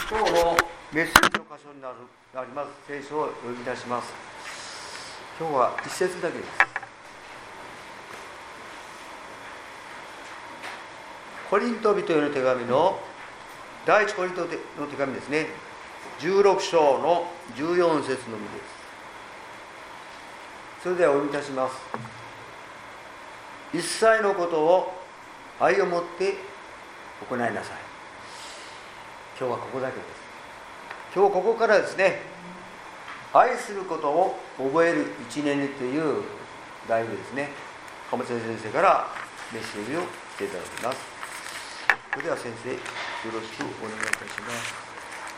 今日のメッセージの箇所になります聖書を読み出します。今日は一節だけです。コリント人への手紙の第一コリントの手紙ですね、16章の14節のみです。それではお読みいたします。一切のことを愛をもって行いなさい。今日はここだけです。今日ここからですね、愛することを覚える一年にという題でですね、鴨先生からメッセージをしていただきます。それでは先生、よろしくお願いいたします。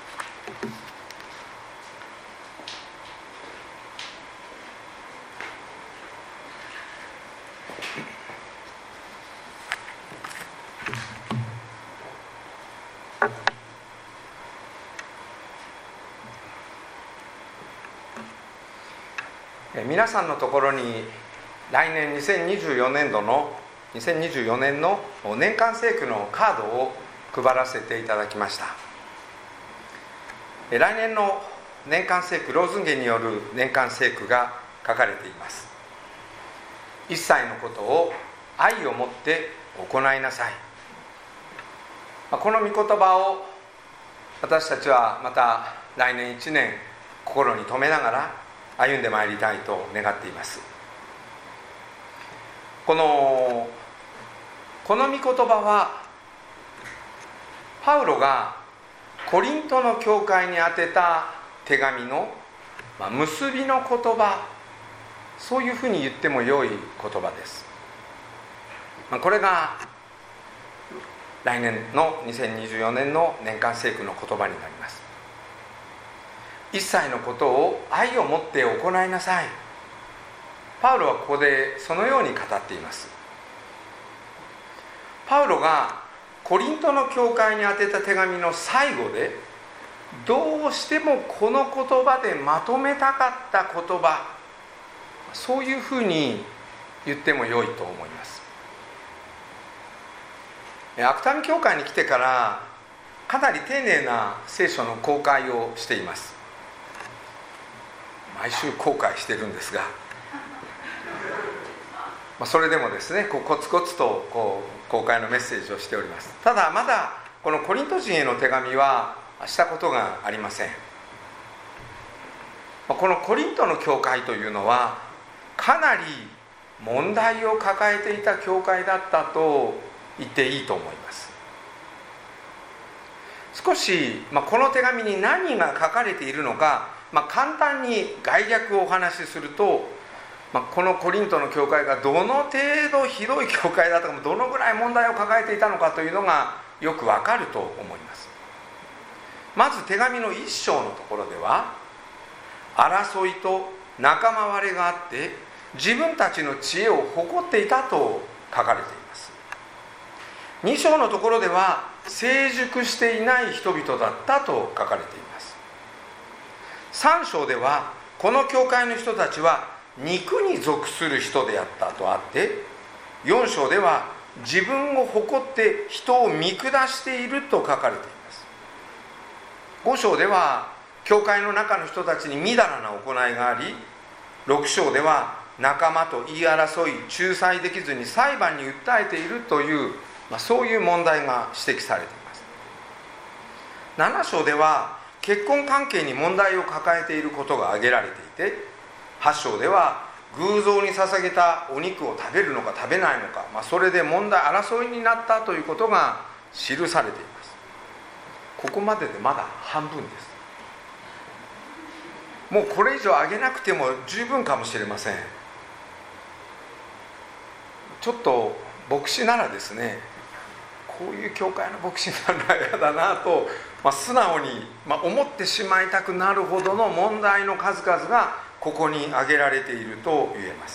皆さんのところに来年2024年の年間聖句のカードを配らせていただきました。来年の年間聖句、ローズンゲによる年間聖句が書かれています。一切のことを愛をもって行いなさい。この御言葉を私たちはまた来年1年心に留めながら歩んでまいりたいと願っています。この御言葉はパウロがコリントの教会に宛てた手紙の結びの言葉、そういうふうに言っても良い言葉です。これが来年の2024年の年間聖句の言葉になります。一切のことを愛をもって行いなさい。パウロはここでそのように語っています。パウロがコリントの教会に宛てた手紙の最後でどうしてもこの言葉でまとめたかった言葉、そういうふうに言っても良いと思います。芥見教会に来てからかなり丁寧な聖書の公開をしています。毎週公開してるんですが、それでもですね、コツコツと公開のメッセージをしております。ただまだこのコリント人への手紙はしたことがありません。このコリントの教会というのはかなり問題を抱えていた教会だったと言っていいと思います。少し、この手紙に何が書かれているのか、簡単に概略をお話しすると、このコリントの教会がどの程度ひどい教会だったか、どのぐらい問題を抱えていたのかというのがよくわかると思います。まず手紙の1章のところでは、争いと仲間割れがあって自分たちの知恵を誇っていたと書かれています。2章のところでは成熟していない人々だったと書かれています。3章ではこの教会の人たちは肉に属する人であったとあって、4章では自分を誇って人を見下していると書かれています。5章では教会の中の人たちにみだらな行いがあり、6章では仲間と言い争い仲裁できずに裁判に訴えているという、そういう問題が指摘されています。7章では結婚関係に問題を抱えていることが挙げられていて、8章では偶像に捧げたお肉を食べるのか食べないのか、それで問題争いになったということが記されています。ここまででまだ半分です。もうこれ以上挙げなくても十分かもしれません。ちょっと牧師ならですね、こういう教会の牧師になるのは嫌だなと、素直に、思ってしまいたくなるほどの問題の数々がここに挙げられていると言えます。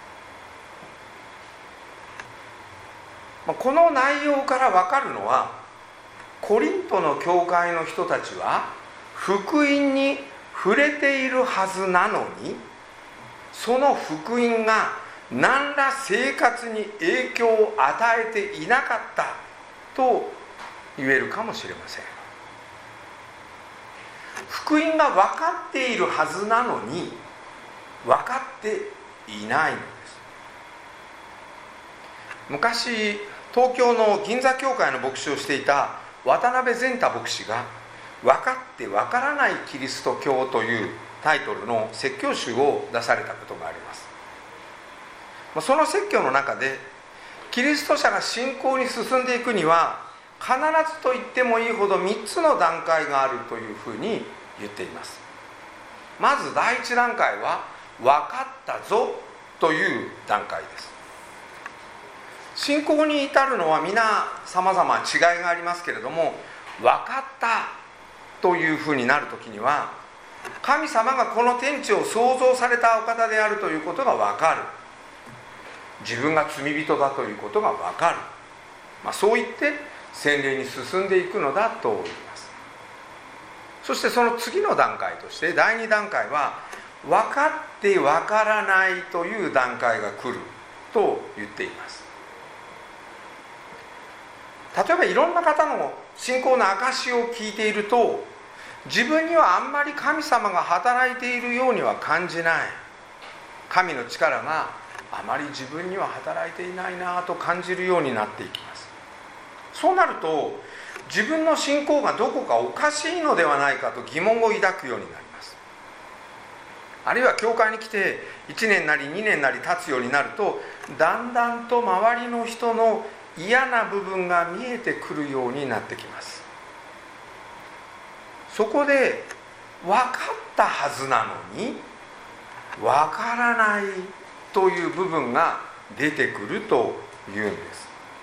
この内容から分かるのは、コリントの教会の人たちは福音に触れているはずなのに、その福音が何ら生活に影響を与えていなかったと言えるかもしれません。 福音が分かっているはずなのに分かっていないのです。昔東京の銀座教会の牧師をしていた渡辺善太牧師が分かって分からないキリスト教というタイトルの説教集を出されたことがあります。その説教の中でキリスト者が信仰に進んでいくには必ずと言ってもいいほど3つの段階があるというふうに言っています。まず第一段階は分かったぞという段階です。信仰に至るのは皆様々違いがありますけれども、分かったというふうになるときには神様がこの天地を創造されたお方であるということが分かる。自分が罪人だということが分かる。そう言って洗礼に進んでいくのだと言います。そしてその次の段階として第2段階は分かって分からないという段階が来ると言っています。例えばいろんな方の信仰の証を聞いていると、自分にはあんまり神様が働いているようには感じない、神の力があまり自分には働いていないなと感じるようになっていきます。そうなると自分の信仰がどこかおかしいのではないかと疑問を抱くようになります。あるいは教会に来て1年なり2年なり経つようになると、だんだんと周りの人の嫌な部分が見えてくるようになってきます。そこで分かったはずなのに分からないという部分が出てくるというんです。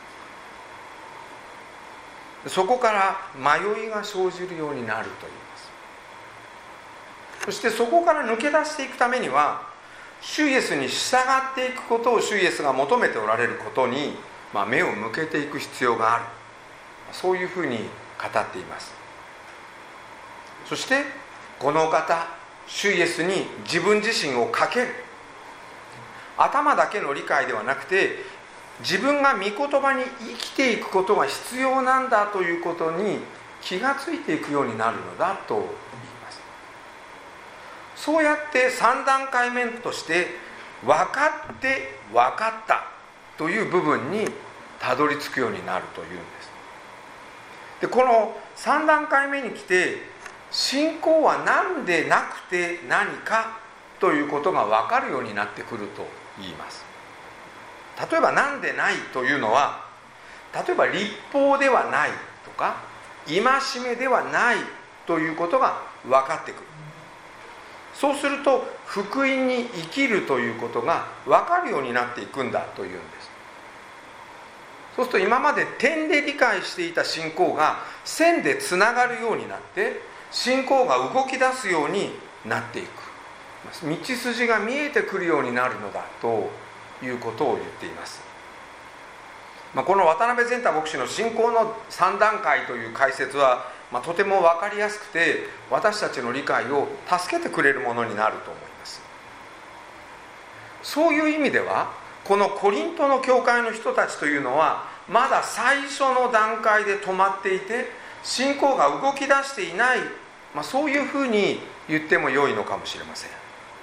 そこから迷いが生じるようになるといいます。そしてそこから抜け出していくためには、主イエスに従っていくことを主イエスが求めておられることに目を向けていく必要がある、そういうふうに語っています。そしてこのお方主イエスに自分自身をかける、頭だけの理解ではなくて自分が御言葉に生きていくことが必要なんだということに気がついていくようになるのだと言います。そうやって3段階目として分かって分かったという部分にたどり着くようになるというんです。でこの3段階目に来て、信仰は何でなくて何かということが分かるようになってくると言います。例えば何でないというのは、例えば律法ではないとか戒めではないということが分かってくる。そうすると福音に生きるということが分かるようになっていくんだというんです。そうすると今まで点で理解していた信仰が線でつながるようになって、信仰が動き出すようになっていく、道筋が見えてくるようになるのだということを言っています。この渡辺善太牧師の信仰の3段階という解説は、とても分かりやすくて私たちの理解を助けてくれるものになると思います。そういう意味ではこのコリントの教会の人たちというのはまだ最初の段階で止まっていて、信仰が動き出していない、そういうふうに言っても良いのかもしれません。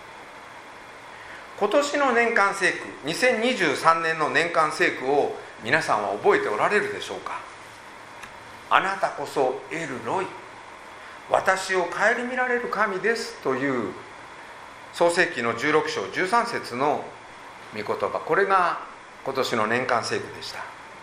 今年の年間聖句、2023年の年間聖句を皆さんは覚えておられるでしょうか。あなたこそエルロイ、私を顧みられる神ですという創世記の16章13節の御言葉、これが今年の年間聖句でした。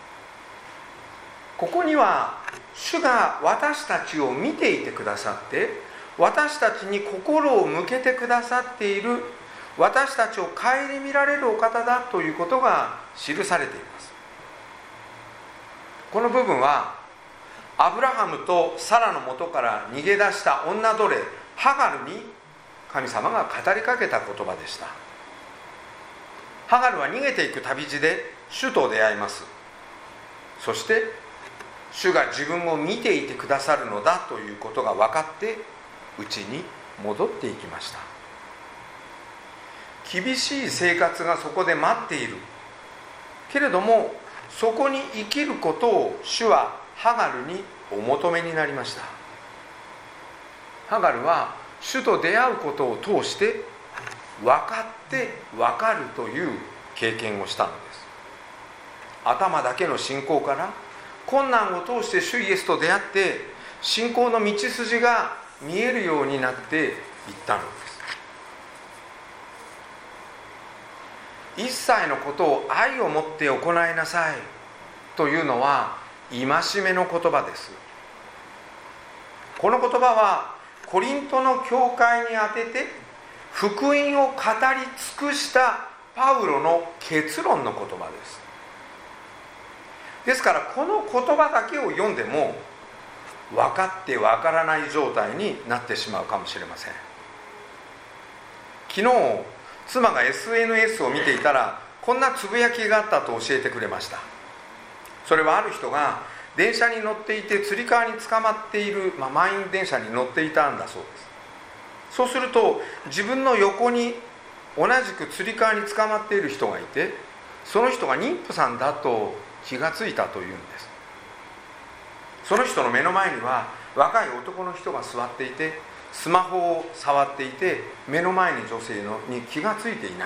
ここには主が私たちを見ていてくださって、私たちに心を向けてくださっている、私たちを顧みられるお方だということが記されています。この部分はアブラハムとサラの元から逃げ出した女奴隷ハガルに神様が語りかけた言葉でした。ハガルは逃げていく旅路で主と出会います。そして主が自分を見ていてくださるのだということが分かって家に戻っていきました。厳しい生活がそこで待っているけれども、そこに生きることを主はハガルにお求めになりました。 ハガルは主と出会うことを通して分かって分かるという経験をしたのです。頭だけの信仰から困難を通して主イエスと出会って信仰の道筋が見えるようになっていったのです。一切のことを愛を持って行いなさいというのは戒めの言葉です。この言葉はコリントの教会に当てて福音を語り尽くしたパウロの結論の言葉です。ですからこの言葉だけを読んでも分かって分からない状態になってしまうかもしれません。昨日妻が SNS を見ていたらこんなつぶやきがあったと教えてくれました。それはある人が電車に乗っていてつり革に捕まっている、満員電車に乗っていたんだそうです。そうすると自分の横に同じくつり革に捕まっている人がいて、その人が妊婦さんだと気がついたというんです。その人の目の前には若い男の人が座っていてスマホを触っていて、目の前に女性に気がついていない。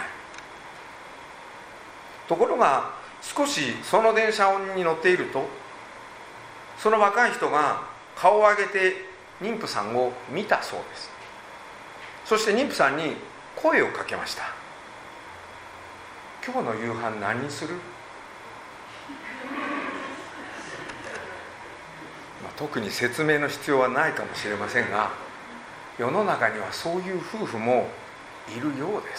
ところが少しその電車に乗っていると、その若い人が顔を上げて妊婦さんを見たそうです。そして妊婦さんに声をかけました。今日の夕飯何にする？特に説明の必要はないかもしれませんが、世の中にはそういう夫婦もいるようです。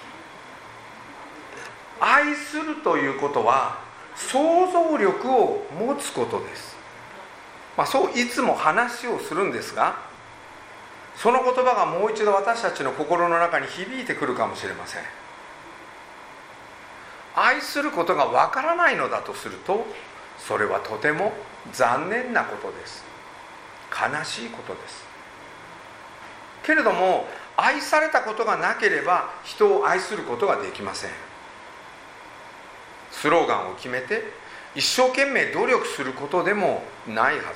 愛するということは想像力を持つことです。そういつも話をするんですが、その言葉がもう一度私たちの心の中に響いてくるかもしれません。愛することがわからないのだとすると、それはとても残念なことです。悲しいことです。けれども愛されたことがなければ人を愛することができません。スローガンを決めて一生懸命努力することでもないはずです。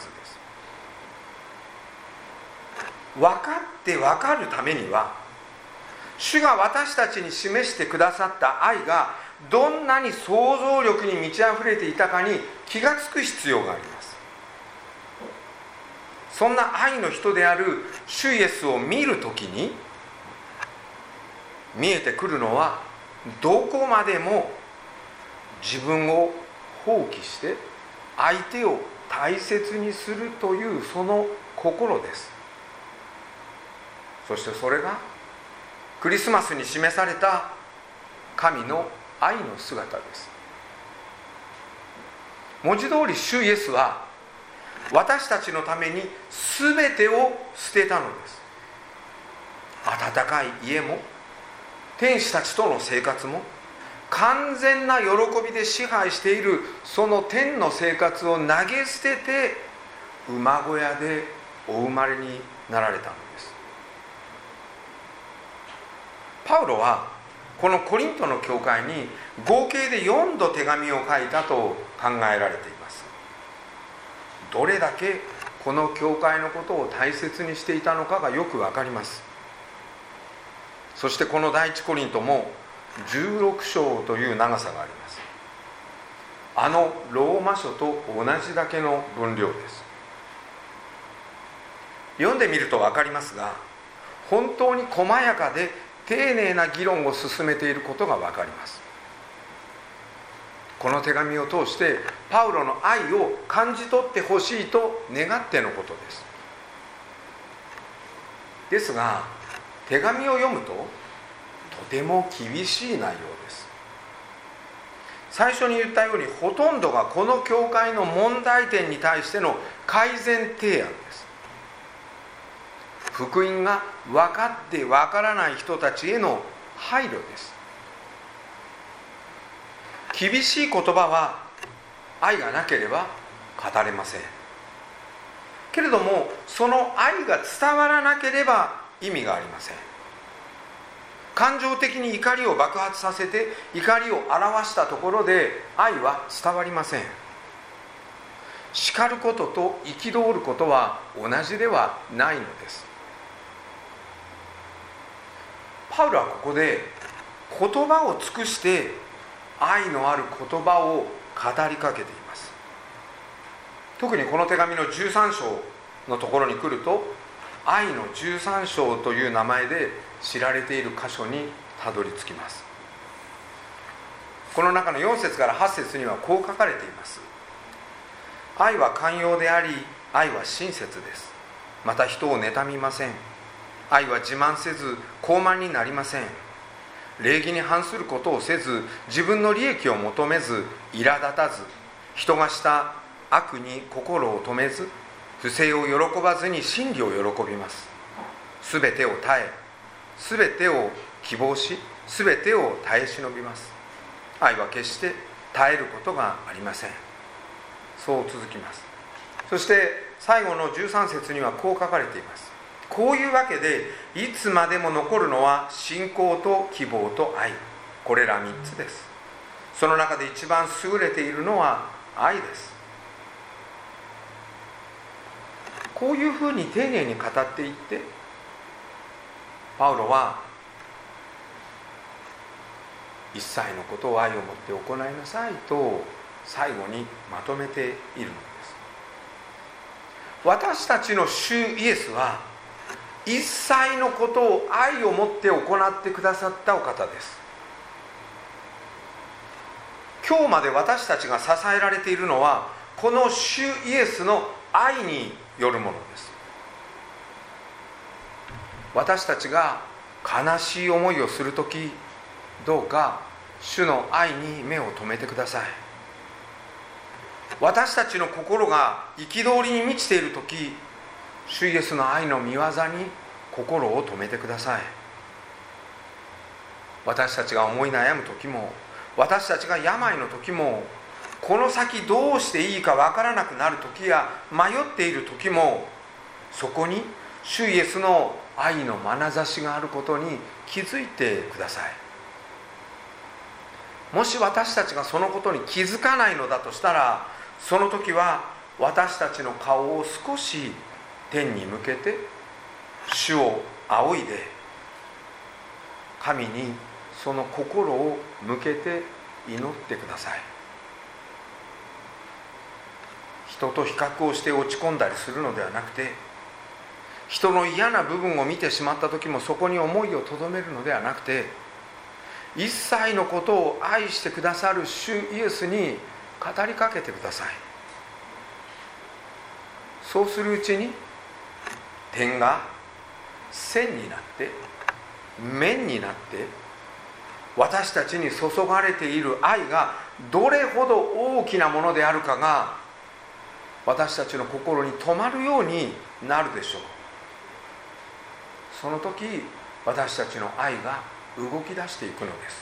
分かって分かるためには、主が私たちに示してくださった愛がどんなに想像力に満ち溢れていたかに気がつく必要があります。そんな愛の人である主イエスを見るときに見えてくるのは、どこまでも自分を放棄して相手を大切にするというその心です。そしてそれがクリスマスに示された神の愛の姿です。文字通り主イエスは私たちのために全てを捨てたのです。温かい家も天使たちとの生活も完全な喜びで支配しているその天の生活を投げ捨てて馬小屋でお生まれになられたのです。パウロはこのコリントの教会に合計で4度手紙を書いたと考えられています。どれだけこの教会のことを大切にしていたのかがよくわかります。そしてこの第一コリントも16章という長さがあります。あのローマ書と同じだけの分量です。読んでみると分かりますが、本当に細やかで丁寧な議論を進めていることが分かります。この手紙を通してパウロの愛を感じ取ってほしいと願ってのことです。ですが手紙を読むととても厳しい内容です。最初に言ったようにほとんどがこの教会の問題点に対しての改善提案です。福音が分かって分からない人たちへの配慮です。厳しい言葉は愛がなければ語れません。けれどもその愛が伝わらなければ意味がありません。感情的に怒りを爆発させて怒りを表したところで愛は伝わりません。叱ることと憤ることは同じではないのです。 パウロはここで言葉を尽くして愛のある言葉を語りかけています。特にこの手紙の13章のところに来ると、愛の13章という名前で知られている箇所にたどり着きます。この中の4節から8節にはこう書かれています。愛は寛容であり、愛は親切です。また人を妬みません。愛は自慢せず高慢になりません。礼儀に反することをせず、自分の利益を求めず、苛立たず、人がした悪に心を止めず、不正を喜ばずに真理を喜びます。すべてを耐え、すべてを希望し、すべてを耐え忍びます。愛は決して耐えることがありません。そう続きます。そして最後の13節にはこう書かれています。こういうわけでいつまでも残るのは信仰と希望と愛、これら3つです。その中で一番優れているのは愛です。こういうふうに丁寧に語っていって、パウロは一切のことを愛をもって行いなさいと最後にまとめているのです。私たちの主イエスは一切のことを愛をもって行ってくださったお方です。今日まで私たちが支えられているのはこの主イエスの愛によるものです。私たちが悲しい思いをするとき、どうか主の愛に目を留めてください。私たちの心が憤りに満ちているとき、主イエスの愛の御業に心を留めてください。私たちが思い悩むときも、私たちが病のときも、この先どうしていいかわからなくなるときや迷っているときも、そこに主イエスの愛の眼差しがあることに気づいてください。もし私たちがそのことに気づかないのだとしたら、その時は私たちの顔を少し天に向けて主を仰いで、神にその心を向けて祈ってください。人と比較をして落ち込んだりするのではなくて、人の嫌な部分を見てしまった時もそこに思いをとどめるのではなくて、一切のことを愛してくださる主イエスに語りかけてください。そうするうちに点が線になって面になって、私たちに注がれている愛がどれほど大きなものであるかが私たちの心に留まるようになるでしょう。その時私たちの愛が動き出していくのです。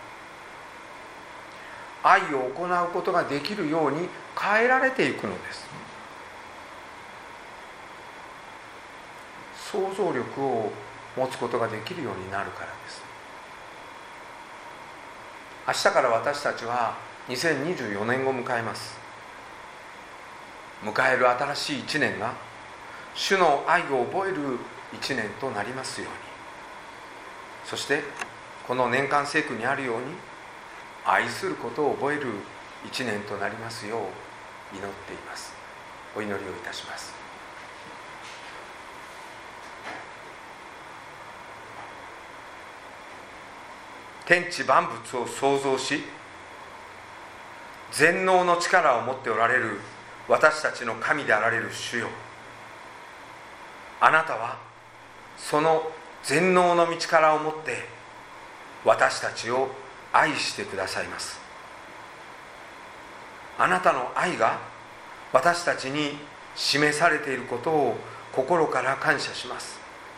愛を行うことができるように変えられていくのです。想像力を持つことができるようになるからです。明日から私たちは2024年を迎えます。迎える新しい1年が主の愛を覚える1年となりますように、そしてこの年間聖句にあるように愛することを覚える1年となりますよう祈っています。お祈りをいたします。天地万物を創造し全能の力を持っておられる私たちの神であられる主よ、あなたはその全能の道からをもって私たちを愛してくださいます。あなたの愛が私たちに示されていることを心から感謝します。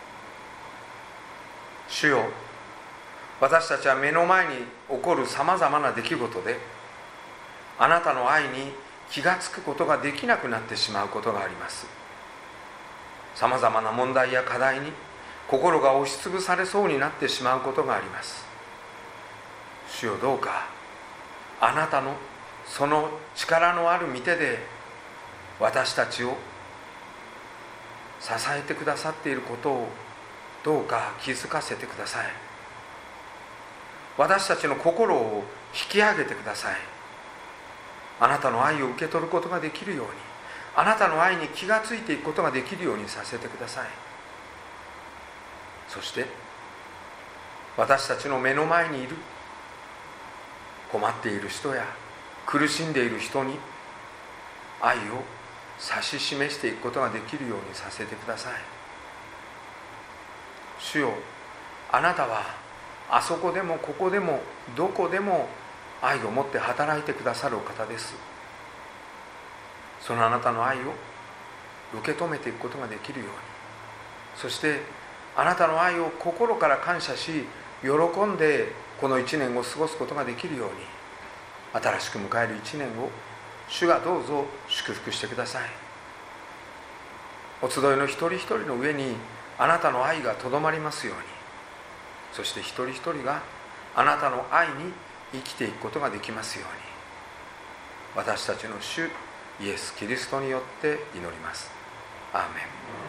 主よ、私たちは目の前に起こるさまざまな出来事であなたの愛に気がつくことができなくなってしまうことがあります。さまざまな問題や課題に心が押しつぶされそうになってしまうことがあります。主よ、どうかあなたのその力のある御手で私たちを支えてくださっていることをどうか気づかせてください。私たちの心を引き上げてください。あなたの愛を受け取ることができるように、あなたの愛に気がついていくことができるようにさせてください。そして私たちの目の前にいる困っている人や苦しんでいる人に愛を指し示していくことができるようにさせてください。主よ、あなたはあそこでもここでもどこでも愛を持って働いてくださるお方です。そのあなたの愛を受け止めていくことができるように、そしてあなたの愛を心から感謝し喜んでこの1年を過ごすことができるように、新しく迎える1年を主がどうぞ祝福してください。お集いの一人一人の上にあなたの愛がとどまりますように、そして一人一人があなたの愛に生きていくことができますように、私たちの主イエス・キリストによって祈ります。アーメン。